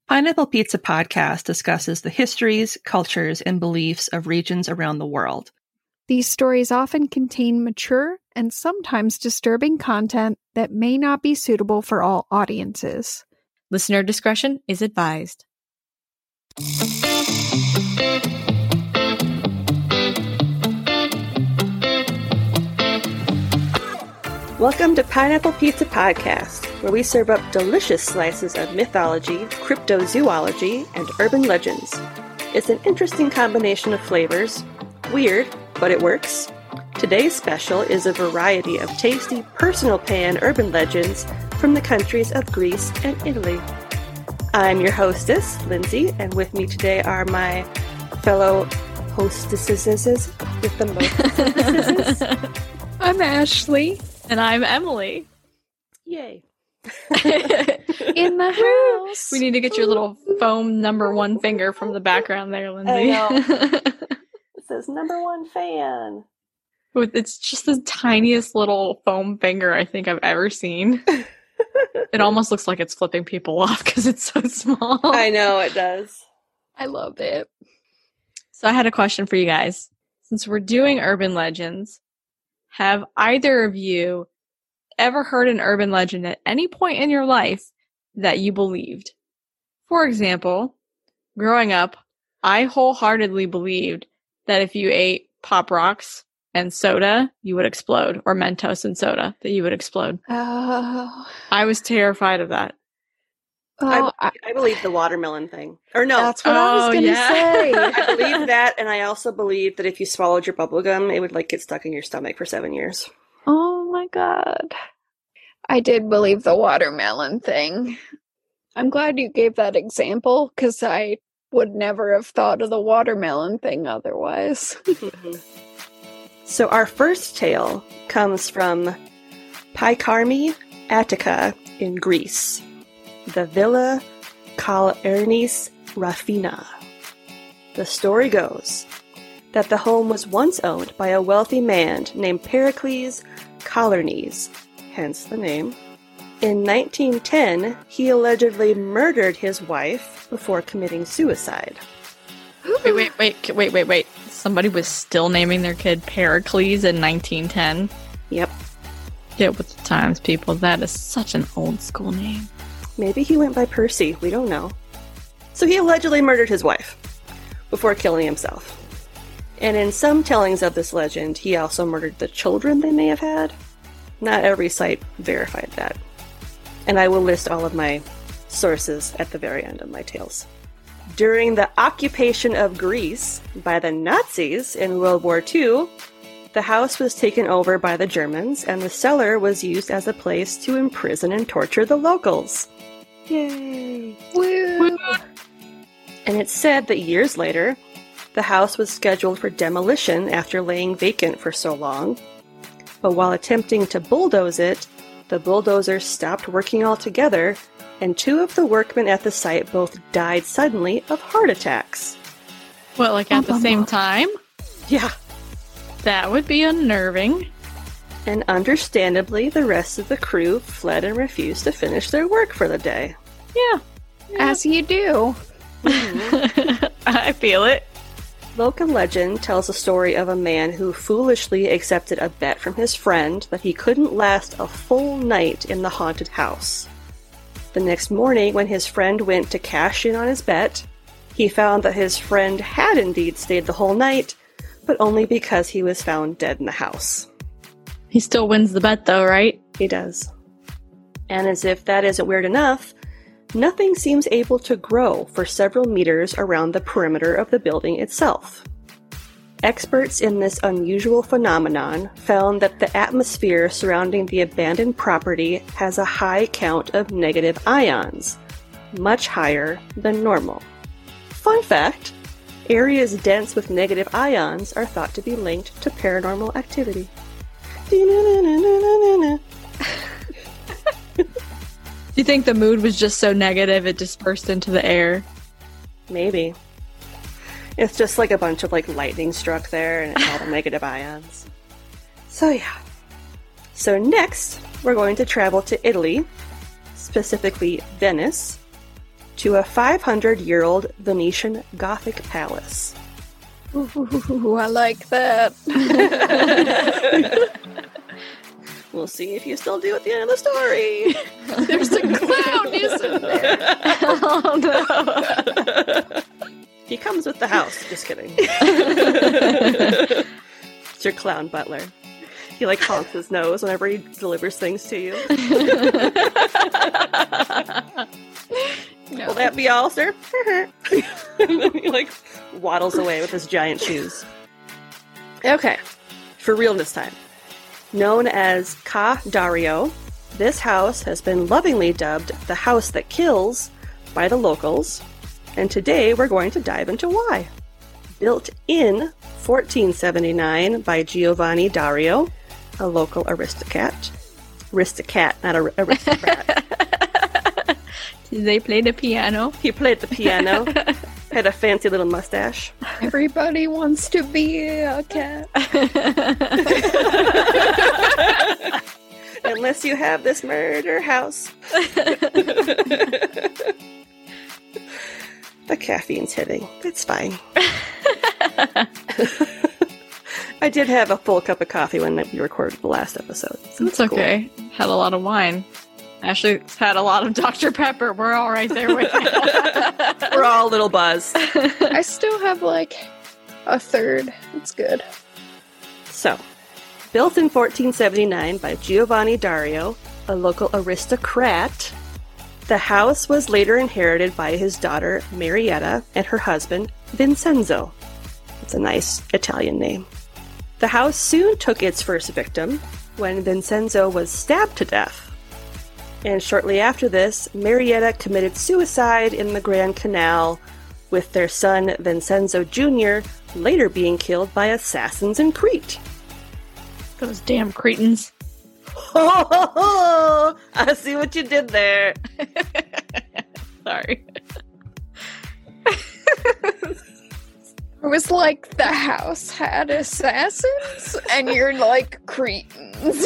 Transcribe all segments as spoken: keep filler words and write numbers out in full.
Pineapple Pizza Podcast discusses the histories, cultures, and beliefs of regions around the world. These stories often contain mature and sometimes disturbing content that may not be suitable for all audiences. Listener discretion is advised. Welcome to Pineapple Pizza Podcast, where we serve up delicious slices of mythology, cryptozoology, and urban legends. It's an interesting combination of flavors. Weird, but it works. Today's special is a variety of tasty personal pan urban legends from the countries of Greece and Italy. I'm your hostess, Lindsay, and with me today are my fellow hostesses with the most. I'm Ashley. And I'm Emily. Yay. In the house. We need to get your little foam number one finger from the background there, Lindsay. I know. It says number one fan. It's just the tiniest little foam finger I think I've ever seen. It almost looks like it's flipping people off because it's so small. I know, it does. I love it. So I had a question for you guys. Since we're doing urban legends, have either of you ever heard an urban legend at any point in your life that you believed? For example, growing up, I wholeheartedly believed that if you ate Pop Rocks and soda, you would explode, or Mentos and soda, that you would explode. Oh. I was terrified of that. Oh, I, I believe the watermelon thing. Or no. That's what Oh, I was going to yeah. say. I believe that, and I also believe that if you swallowed your bubble gum, it would like get stuck in your stomach for seven years. Oh my god. I did believe the watermelon thing. I'm glad you gave that example, because I would never have thought of the watermelon thing otherwise. So our first tale comes from Peikarmi, Attica in Greece. The Villa Kallernis Rafina. The story goes that the home was once owned by a wealthy man named Pericles Kallernis, hence the name. In nineteen ten, he allegedly murdered his wife before committing suicide. Wait, wait, wait, wait, wait, wait. Somebody was still naming their kid Pericles in nineteen ten? Yep. Get with the times, people. That is such an old school name. Maybe he went by Percy, we don't know. So he allegedly murdered his wife before killing himself. And in some tellings of this legend, he also murdered the children they may have had. Not every site verified that. And I will list all of my sources at the very end of my tales. During the occupation of Greece by the Nazis in World War Two, the house was taken over by the Germans, and the cellar was used as a place to imprison and torture the locals. Yay! Woo! And it's said that years later, the house was scheduled for demolition after laying vacant for so long. But while attempting to bulldoze it, the bulldozers stopped working altogether, and two of the workmen at the site both died suddenly of heart attacks. What, like at the same time? Yeah. That would be unnerving. And understandably, the rest of the crew fled and refused to finish their work for the day. Yeah. As you do. I feel it. Local legend tells a story of a man who foolishly accepted a bet from his friend that he couldn't last a full night in the haunted house. The next morning, when his friend went to cash in on his bet, he found that his friend had indeed stayed the whole night, but only because he was found dead in the house. He still wins the bet, though, right? He does. And as if that isn't weird enough, nothing seems able to grow for several meters around the perimeter of the building itself. Experts in this unusual phenomenon found that the atmosphere surrounding the abandoned property has a high count of negative ions, much higher than normal. Fun fact, areas dense with negative ions are thought to be linked to paranormal activity. Do you think the mood was just so negative it dispersed into the air? Maybe. It's just like a bunch of like lightning struck there and it's all the negative ions. So yeah. So next, we're going to travel to Italy, specifically Venice, to a five hundred year old Venetian Gothic palace. Ooh, I like that. We'll see if you still do at the end of the story. There's a clown, isn't there? Oh no. He comes with the house. Just kidding. It's your clown butler. He like honks his nose whenever he delivers things to you. No. Will that be all, sir? And then he like waddles away with his giant shoes. Okay, for real this time. Known as Ca Dario, this house has been lovingly dubbed the house that kills by the locals, and today we're going to dive into why. Built in fourteen seventy-nine by Giovanni Dario, a local aristocrat. Aristocat, not a aristocrat. Did they play the piano? He played the piano, had a fancy little mustache. Everybody wants to be a cat. Unless you have this murder house. The caffeine's hitting. It's fine. I did have a full cup of coffee when we recorded the last episode. So It's okay. Had a lot of wine. Ashley had a lot of Doctor Pepper. We're all right there with you. We're all a little buzzed. I still have like a third. It's good. So, built in fourteen seventy-nine by Giovanni Dario, a local aristocrat, the house was later inherited by his daughter Marietta and her husband Vincenzo. It's a nice Italian name. The house soon took its first victim when Vincenzo was stabbed to death. And shortly after this, Marietta committed suicide in the Grand Canal, with their son Vincenzo Junior later being killed by assassins in Crete. Those damn cretins. Ho, ho, ho! I see what you did there. Sorry. It was like the house had assassins, and you're like Cretans.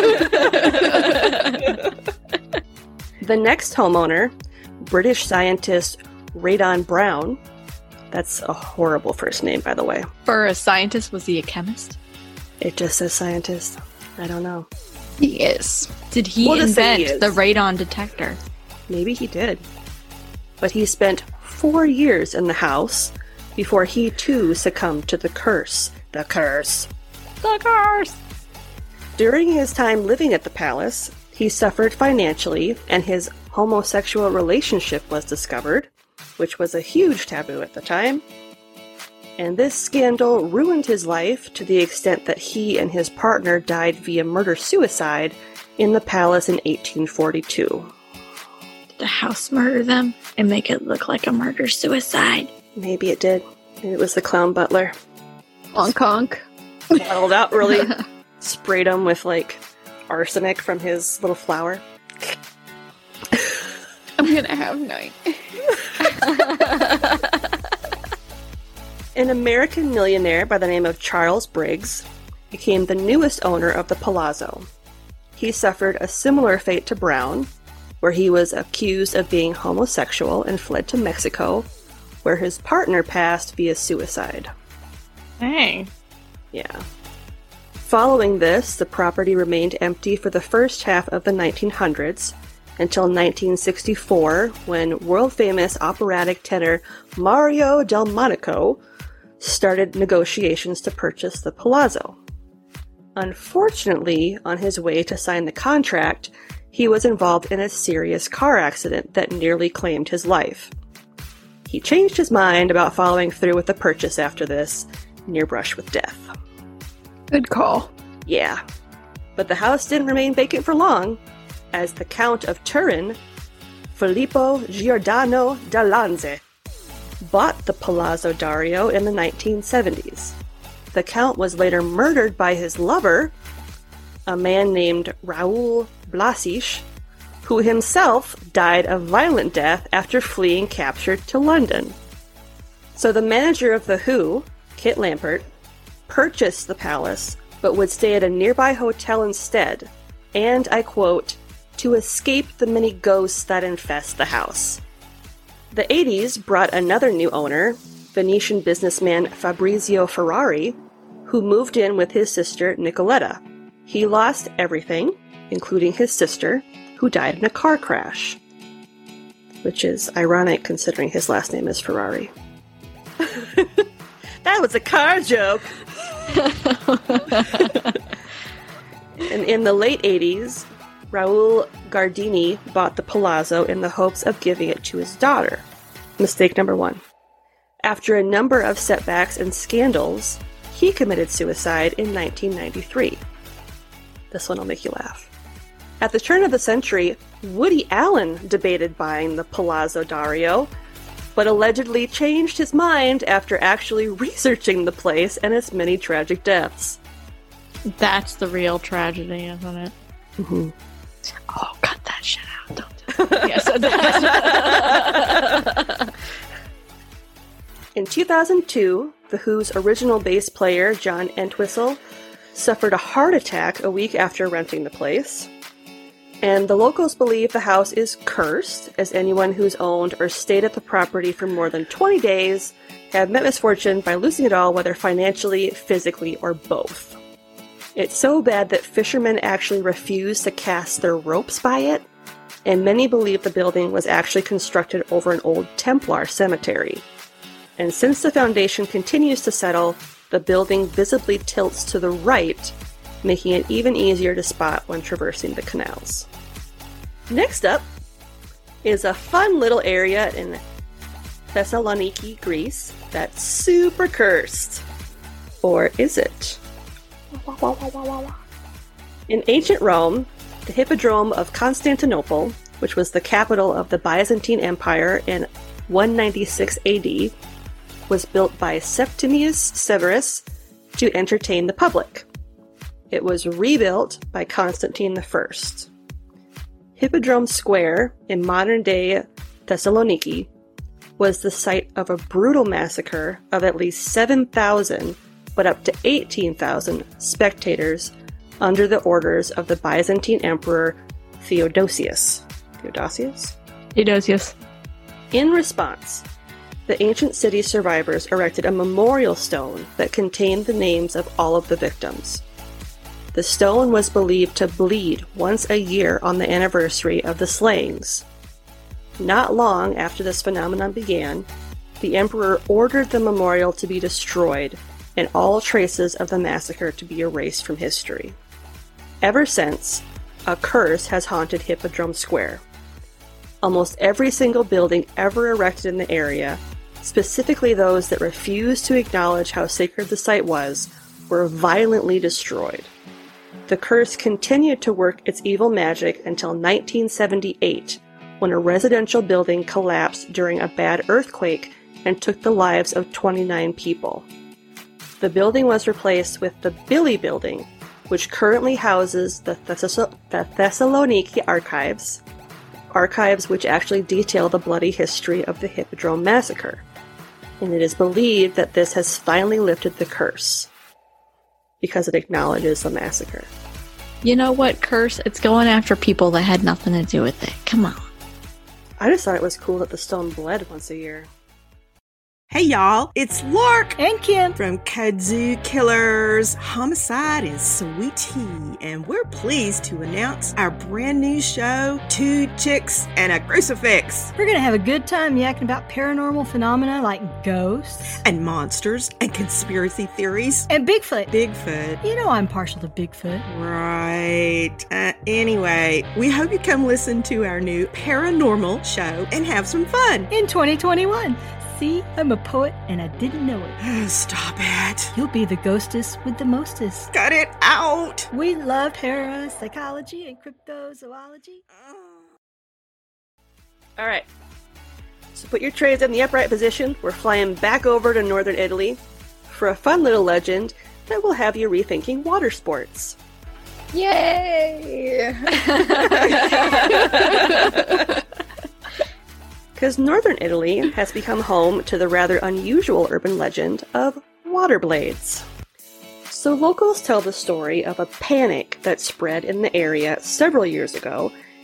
The next homeowner, British scientist Radon Brown, that's a horrible first name, by the way. For a scientist, was he a chemist? It just says scientist. I don't know. He is. Did he We'll just say he invent is. the radon detector? Maybe he did. But he spent four years in the house before he too succumbed to the curse. The curse. The curse! During his time living at the palace, he suffered financially, and his homosexual relationship was discovered, which was a huge taboo at the time. And this scandal ruined his life to the extent that he and his partner died via murder-suicide in the palace in eighteen forty-two. Did the house murder them and make it look like a murder-suicide? Maybe it did. Maybe it was the clown butler. Honk honk. Waddled out, really sprayed him with, like, arsenic from his little flower. I'm gonna have night. An American millionaire by the name of Charles Briggs became the newest owner of the palazzo. He suffered a similar fate to Brown, where he was accused of being homosexual and fled to Mexico, where his partner passed via suicide. Dang. Yeah. Following this, the property remained empty for the first half of the nineteen hundreds, until nineteen sixty-four, when world-famous operatic tenor Mario Delmonico started negotiations to purchase the palazzo. Unfortunately, on his way to sign the contract, he was involved in a serious car accident that nearly claimed his life. He changed his mind about following through with the purchase after this, near brush with death. Good call. Yeah. But the house didn't remain vacant for long, as the Count of Turin, Filippo Giordano d'Alanze, bought the Palazzo Dario in the nineteen seventies. The Count was later murdered by his lover, a man named Raoul Blasisch, who himself died a violent death after fleeing capture to London. So the manager of The Who, Kit Lampert, purchased the palace, but would stay at a nearby hotel instead, and, I quote, to escape the many ghosts that infest the house. The eighties brought another new owner, Venetian businessman Fabrizio Ferrari, who moved in with his sister Nicoletta. He lost everything, including his sister, who died in a car crash. Which is ironic considering his last name is Ferrari. That was a car joke! And in the late eighties, Raul Gardini bought the palazzo in the hopes of giving it to his daughter. Mistake number one. After a number of setbacks and scandals, he committed suicide in nineteen ninety-three. This one will make you laugh. At the turn of the century, Woody Allen debated buying the Palazzo Dario, but allegedly changed his mind after actually researching the place and its many tragic deaths. That's the real tragedy, isn't it? Mm-hmm. Oh, cut that shit out. Don't do that. Yes, that. In two thousand two, The Who's original bass player, John Entwistle, suffered a heart attack a week after renting the place. And the locals believe the house is cursed, as anyone who's owned or stayed at the property for more than twenty days have met misfortune by losing it all, whether financially, physically, or both. It's so bad that fishermen actually refuse to cast their ropes by it, and many believe the building was actually constructed over an old Templar cemetery. And since the foundation continues to settle, the building visibly tilts to the right, making it even easier to spot when traversing the canals. Next up is a fun little area in Thessaloniki, Greece, that's super cursed. Or is it? In ancient Rome, the Hippodrome of Constantinople, which was the capital of the Byzantine Empire in one ninety-six A D, was built by Septimius Severus to entertain the public. It was rebuilt by Constantine the First. Hippodrome Square, in modern-day Thessaloniki, was the site of a brutal massacre of at least seven thousand, but up to eighteen thousand, spectators under the orders of the Byzantine Emperor Theodosius. Theodosius? Theodosius. In response, the ancient city's survivors erected a memorial stone that contained the names of all of the victims. The stone was believed to bleed once a year on the anniversary of the slayings. Not long after this phenomenon began, the emperor ordered the memorial to be destroyed and all traces of the massacre to be erased from history. Ever since, a curse has haunted Hippodrome Square. Almost every single building ever erected in the area, specifically those that refused to acknowledge how sacred the site was, were violently destroyed. The curse continued to work its evil magic until nineteen seventy-eight, when a residential building collapsed during a bad earthquake and took the lives of twenty-nine people. The building was replaced with the Billy Building, which currently houses the, Thess- the Thessaloniki Archives, archives which actually detail the bloody history of the Hippodrome Massacre. And it is believed that this has finally lifted the curse, because it acknowledges the massacre. You know what, curse? It's going after people that had nothing to do with it. Come on. I just thought it was cool that the stone bled once a year. Hey y'all, it's Lark and Kim from Kudzu Killers. Homicide is sweet tea, and we're pleased to announce our brand new show, Two Chicks and a Crucifix. We're gonna have a good time yakking about paranormal phenomena like ghosts and monsters and conspiracy theories and Bigfoot. Bigfoot. You know I'm partial to Bigfoot. Right. Uh, anyway, we hope you come listen to our new paranormal show and have some fun. In twenty twenty-one. See, I'm a poet and I didn't know it. Stop it. You'll be the ghostess with the mostest. Cut it out. We love parapsychology and cryptozoology. All right. So put your trays in the upright position. We're flying back over to northern Italy for a fun little legend that will have you rethinking water sports. Yay! Because northern Italy has become home to the rather unusual urban legend of water blades. So locals tell the story of a panic that spread in the area several years ago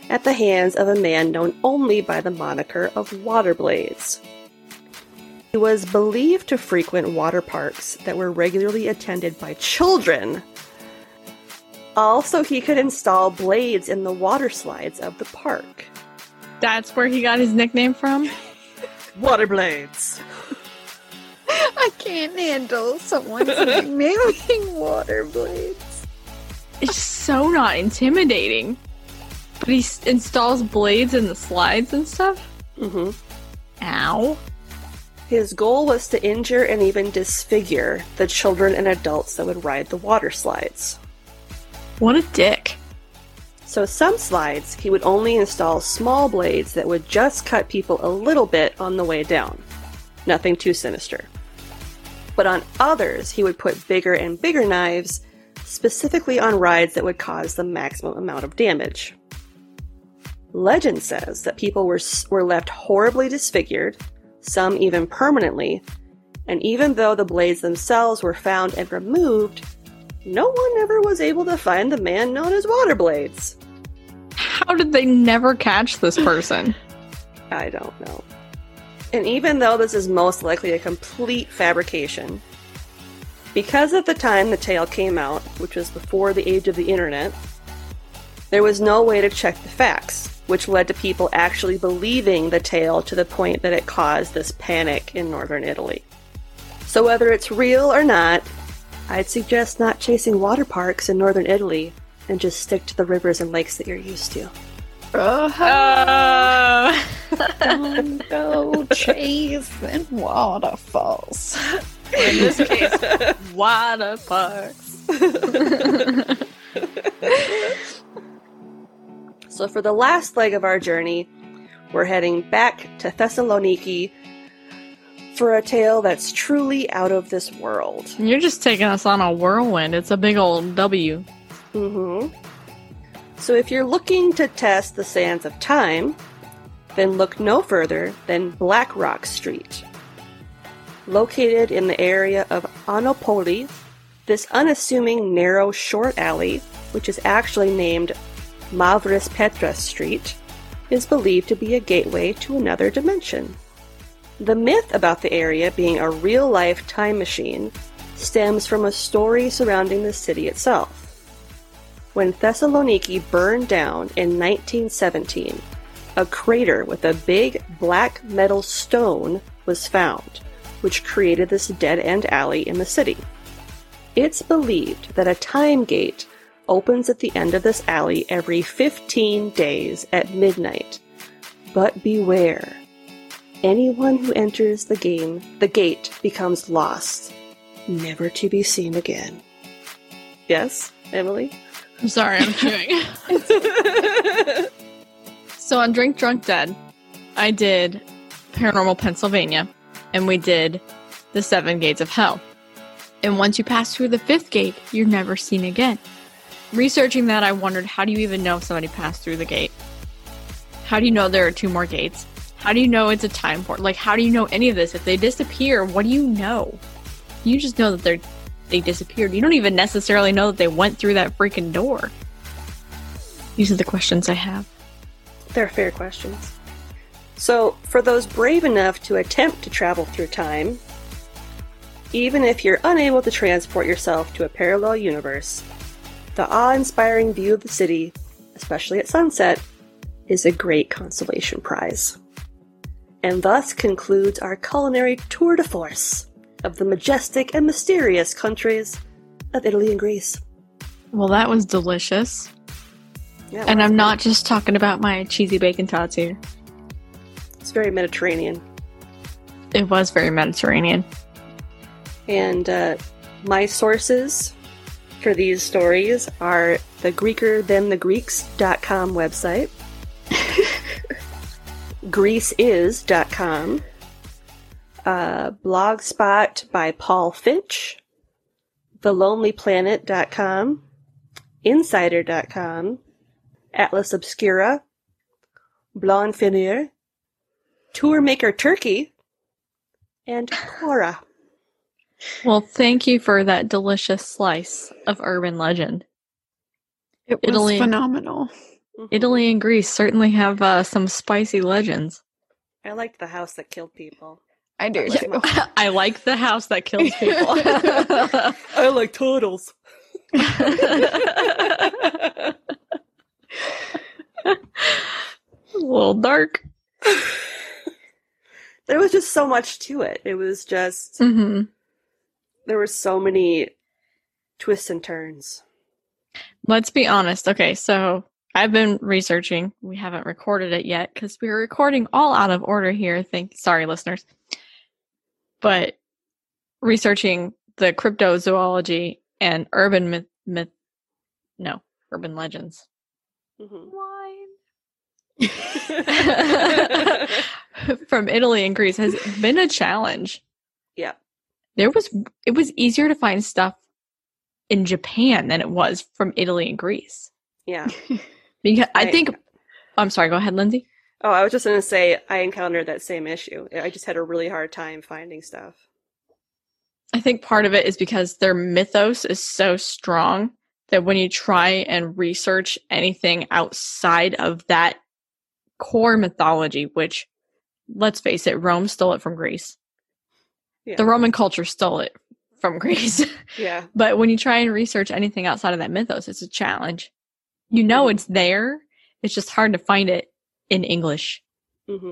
at the hands of a man known only by the moniker of Waterblades. He was believed to frequent water parks that were regularly attended by children. Also, he could install blades in the water slides of the park. That's where he got his nickname from? Waterblades. I can't handle someone's naming water blades. It's so not intimidating. But he s- installs blades in the slides and stuff? Mm-hmm. Ow. His goal was to injure and even disfigure the children and adults that would ride the water slides. What a dick. So some slides, he would only install small blades that would just cut people a little bit on the way down. Nothing too sinister. But on others, he would put bigger and bigger knives, specifically on rides that would cause the maximum amount of damage. Legend says that people were, were left horribly disfigured, some even permanently, and even though the blades themselves were found and removed, no one ever was able to find the man known as Waterblades. How did they never catch this person? I don't know. And even though this is most likely a complete fabrication, because at the time the tale came out, which was before the age of the internet, there was no way to check the facts, which led to people actually believing the tale to the point that it caused this panic in northern Italy. So whether it's real or not, I'd suggest not chasing water parks in northern Italy and just stick to the rivers and lakes that you're used to. Uh, Don't go chasing waterfalls. in this case, water parks. So for the last leg of our journey, we're heading back to Thessaloniki for a tale that's truly out of this world. You're just taking us on a whirlwind. It's a big old W. Mm-hmm. So if you're looking to test the sands of time, then look no further than Black Rock Street. Located in the area of Anopoli, this unassuming narrow short alley, which is actually named Mavris Petras Street, is believed to be a gateway to another dimension. The myth about the area being a real-life time machine stems from a story surrounding the city itself. When Thessaloniki burned down in nineteen seventeen, a crater with a big black metal stone was found, which created this dead-end alley in the city. It's believed that a time gate opens at the end of this alley every fifteen days at midnight. But beware. Anyone who enters the game, the gate becomes lost, never to be seen again. Yes, Emily? I'm sorry, I'm chewing. So on Drink Drunk Dead, I did Paranormal Pennsylvania, and we did the Seven Gates of Hell. And once you pass through the fifth gate, you're never seen again. Researching that, I wondered, how do you even know if somebody passed through the gate? How do you know there are two more gates? How do you know it's a time port? Like, how do you know any of this? If they disappear, what do you know? You just know that they're they disappeared. You don't even necessarily know that they went through that freaking door. These are the questions I have. They're fair questions. So, for those brave enough to attempt to travel through time, even if you're unable to transport yourself to a parallel universe, the awe-inspiring view of the city, especially at sunset, is a great consolation prize. And thus concludes our culinary tour de force of the majestic and mysterious countries of Italy and Greece. Well, that was delicious. Yeah, And I'm not just talking about my cheesy bacon tots here. It's very Mediterranean. It was very Mediterranean. And uh, my sources for these stories are the Greeker Than The Greeks dot com website, Greece Is dot com, uh, Blogspot by Paul Finch, The Lonely Planet dot com, Insider dot com, Atlas Obscura, Blanc-Finir, Tourmaker Turkey, and Quora. Well, thank you for that delicious slice of urban legend. It was Italy. phenomenal. Mhm. Italy and Greece certainly have uh, some spicy legends. I liked the house that killed people. I do That too. was my- I like the house that kills people. I like turtles. A little dark. There was just so much to it. It was just, hmm there were so many twists and turns. Let's be honest. Okay, so I've been researching. We haven't recorded it yet because we're recording all out of order here. Thank, sorry, listeners. But researching the cryptozoology and urban myth, myth no, urban legends. Mhm. From Italy and Greece has been a challenge. Yeah. There was it was easier to find stuff in Japan than it was from Italy and Greece. Yeah. Because I Right. think I'm sorry, go ahead, Lindsay. Oh, I was just going to say I encountered that same issue. I just had a really hard time finding stuff. I think part of it is because their mythos is so strong that when you try and research anything outside of that core mythology, which, let's face it, Rome stole it from Greece. Yeah. The Roman culture stole it from Greece. Yeah. But when you try and research anything outside of that mythos, it's a challenge. You know Mhm. it's there. It's just hard to find it in English. hmm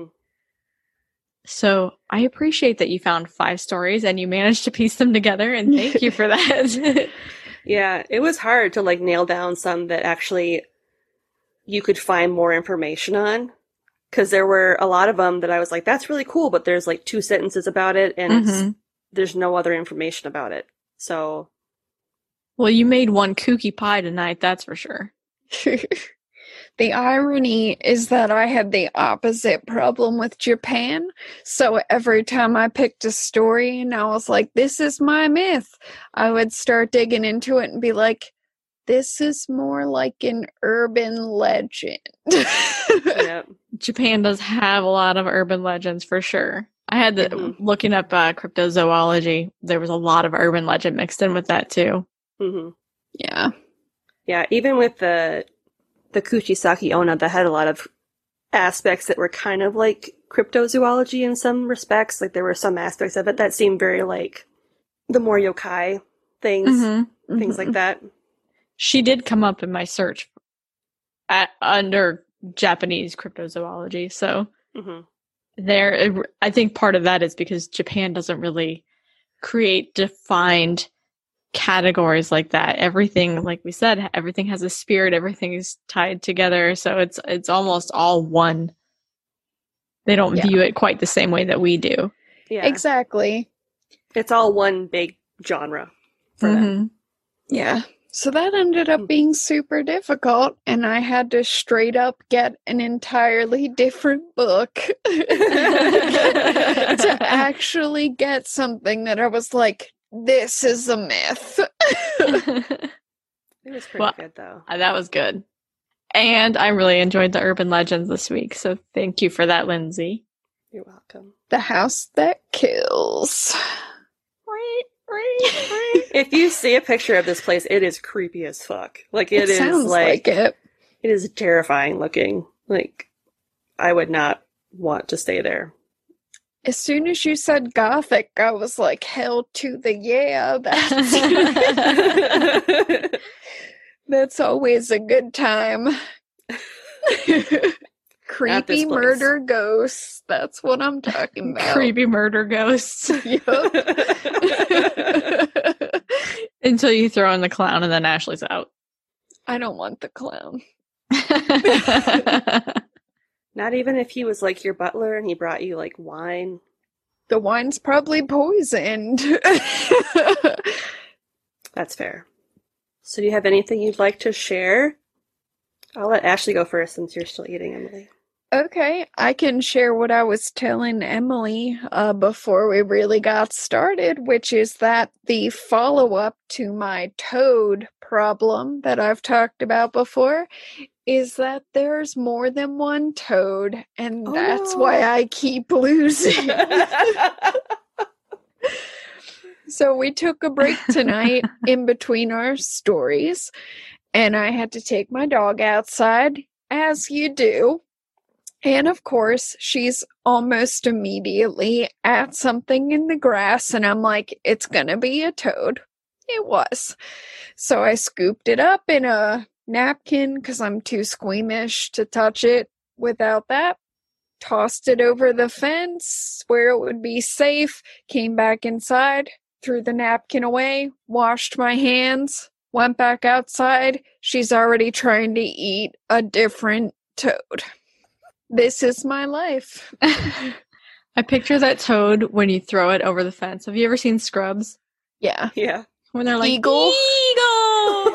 So I appreciate that you found five stories and you managed to piece them together, and thank you for that. Yeah, it was hard to like nail down some that actually you could find more information on. Because there were a lot of them that I was like, that's really cool, but there's like two sentences about it, and it's, Mhm. there's no other information about it. So, Well, you made one kooky pie tonight, that's for sure. The irony is that I had the opposite problem with Japan. So every time I picked a story and I was like, this is my myth, I would start digging into it and be like, this is more like an urban legend. yeah. Japan does have a lot of urban legends for sure. I had the Mhm. looking up uh, cryptozoology. There was a lot of urban legend mixed in with that too. hmm Yeah. Yeah, even with the the Kuchisaki Onna, that had a lot of aspects that were kind of like cryptozoology in some respects. Like there were some aspects of it that seemed very like the more yokai things, Mm-hmm. things like that. She did come up in my search at, under Japanese cryptozoology. So hmm there, I think part of that is because Japan doesn't really create defined categories like that. Everything, like we said, everything has a spirit. Everything is tied together. So it's it's almost all one. They don't Yeah. view it quite the same way that we do. Yeah, Exactly. it's all one big genre for them. Mhm. Yeah. So that ended up being super difficult, and I had to straight up get an entirely different book to actually get something that I was like, this is a myth. It was pretty Well, good though. Uh, that was good. And I really enjoyed the urban legends this week. So thank you for that, Lindsay. You're welcome. The house that kills. If you see a picture of this place, it is creepy as fuck. Like it, It is sounds like, like it. it is terrifying looking. Like I would not want to stay there. As soon as you said gothic, I was like, hell to the yeah. That's, that's always a good time. Creepy place. murder ghosts. That's what I'm talking about. Creepy murder ghosts. Yup. Until you throw in the clown and then Ashley's out. I don't want the clown. Not even if he was like your butler and he brought you like wine. The wine's probably poisoned. That's fair. So do you have anything you'd like to share? I'll let Ashley go first since you're still eating, Emily. Okay, I can share what I was telling Emily uh, before we really got started, which is that the follow-up to my toad problem that I've talked about before is that there's more than one toad, and Oh, that's no. why I keep losing. So we took a break tonight in between our stories, and I had to take my dog outside. as you do. And of course, she's almost immediately at something in the grass, and I'm like, it's gonna be a toad. It was. So I scooped it up in a napkin because I'm too squeamish to touch it without that. Tossed it over the fence where it would be safe, came back inside, threw the napkin away, washed my hands, went back outside. She's already trying to eat a different toad. This is my life. I picture that toad when you throw it over the fence. Have you ever seen Scrubs? Yeah. Yeah. When they're like, Eagle. Eagle!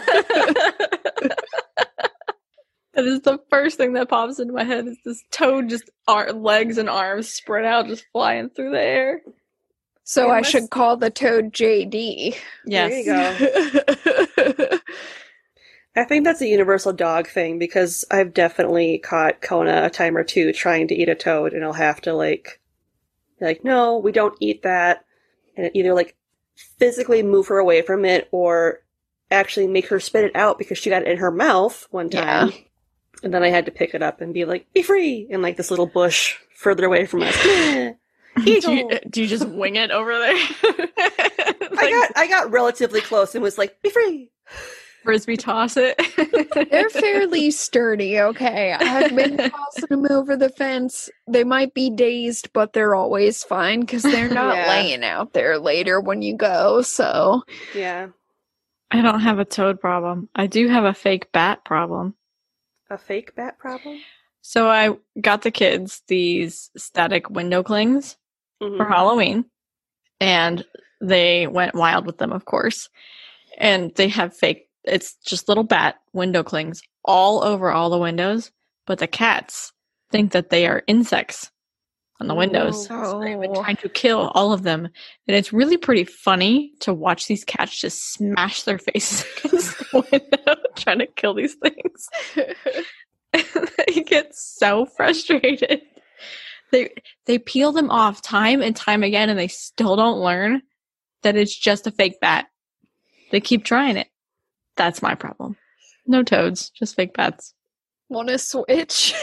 That is the first thing that pops into my head is this toad just ar- legs and arms spread out, just flying through the air. So Yeah, I must- should call the toad J D. Yes. There you go. I think that's a universal dog thing because I've definitely caught Kona a time or two trying to eat a toad, and I'll have to like, be like, no, we don't eat that, and either like physically move her away from it or actually make her spit it out because she got it in her mouth one time, Yeah. and then I had to pick it up and be like, be free, in like this little bush further away from us. do, Eagle. you, do you just wing it over there? I got I got relatively close and was like, be free. Frisbee toss it. They're fairly sturdy, okay? I've been tossing them over the fence. They might be dazed, but they're always fine because they're not Yeah. laying out there later when you go, so. Yeah. I don't have a toad problem. I do have a fake bat problem. A fake bat problem? So I got the kids these static window clings Mhm. for Halloween, and they went wild with them, of course. And they have fake, it's just little bat window clings all over all the windows, but the cats think that they are insects on the windows. Oh. So they've been trying to kill all of them. And it's really pretty funny to watch these cats just smash their faces against the window trying to kill these things. They get so frustrated. They they peel them off time and time again, and they still don't learn that it's just a fake bat. They keep trying it. That's my problem. No toads, just fake bats. Want to switch?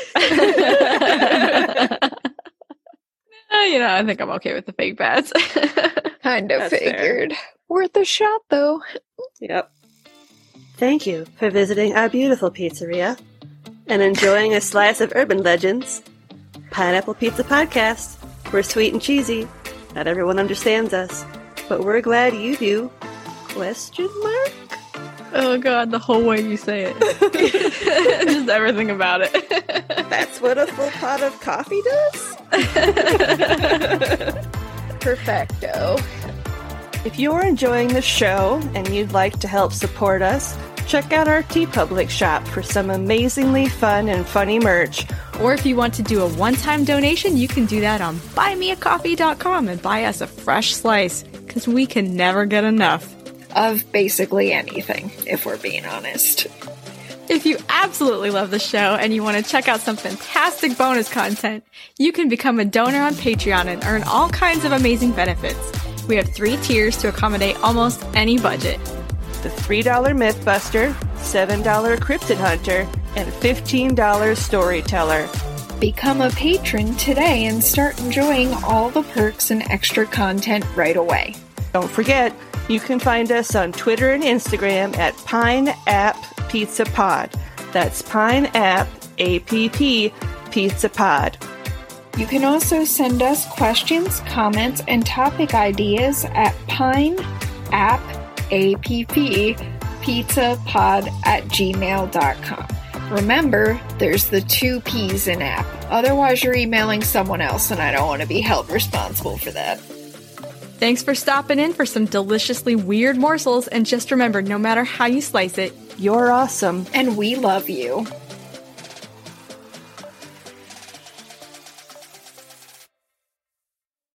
Uh, you know, I think I'm okay with the fake bats. Kind of That's fair. figured. Worth a shot, though. Yep. Thank you for visiting our beautiful pizzeria and enjoying a slice of Urban Legends. Pineapple Pizza Podcast. We're sweet and cheesy. Not everyone understands us, but we're glad you do. Question mark? Oh god, the whole way you say it. Just everything about it. That's what a full pot of coffee does? Perfecto. If you're enjoying the show and you'd like to help support us, check out our TeePublic shop for some amazingly fun and funny merch. Or if you want to do a one-time donation, you can do that on buy me a coffee dot com and buy us a fresh slice, because we can never get enough. Of basically anything, if we're being honest. If you absolutely love the show and you want to check out some fantastic bonus content, you can become a donor on Patreon and earn all kinds of amazing benefits. We have three tiers to accommodate almost any budget. The three dollar Mythbuster, seven dollar Cryptid Hunter, and fifteen dollar Storyteller. Become a patron today and start enjoying all the perks and extra content right away. Don't forget, you can find us on Twitter and Instagram at Pine App Pizza Pod. That's Pine App A P P Pizza Pod. You can also send us questions, comments, and topic ideas at Pine App A P P Pizza Pod at gmail dot com. Remember, there's the two P's in app. Otherwise, you're emailing someone else, and I don't want to be held responsible for that. Thanks for stopping in for some deliciously weird morsels, and just remember, no matter how you slice it, You're awesome. And we love you.